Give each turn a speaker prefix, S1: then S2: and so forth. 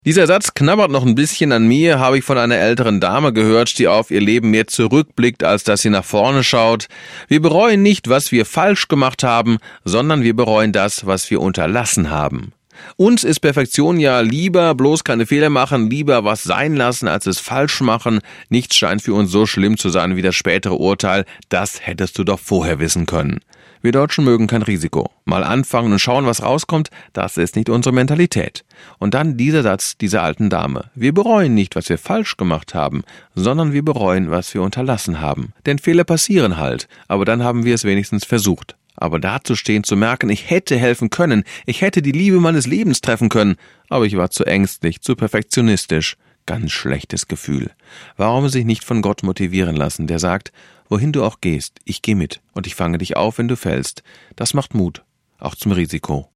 S1: Dieser Satz knabbert noch ein bisschen an mir, habe ich von einer älteren Dame gehört, die auf ihr Leben mehr zurückblickt, als dass sie nach vorne schaut. Wir bereuen nicht, was wir falsch gemacht haben, sondern wir bereuen das, was wir unterlassen haben. Uns ist Perfektion ja lieber, bloß keine Fehler machen, lieber was sein lassen, als es falsch machen. Nichts scheint für uns so schlimm zu sein wie das spätere Urteil, das hättest du doch vorher wissen können. Wir Deutschen mögen kein Risiko. Mal anfangen und schauen, was rauskommt, das ist nicht unsere Mentalität. Und dann dieser Satz dieser alten Dame. Wir bereuen nicht, was wir falsch gemacht haben, sondern wir bereuen, was wir unterlassen haben. Denn Fehler passieren halt, aber dann haben wir es wenigstens versucht. Aber dazustehen, zu merken, ich hätte helfen können, ich hätte die Liebe meines Lebens treffen können, aber ich war zu ängstlich, zu perfektionistisch. Ganz schlechtes Gefühl. Warum sich nicht von Gott motivieren lassen, der sagt, wohin du auch gehst, ich gehe mit und ich fange dich auf, wenn du fällst. Das macht Mut, auch zum Risiko.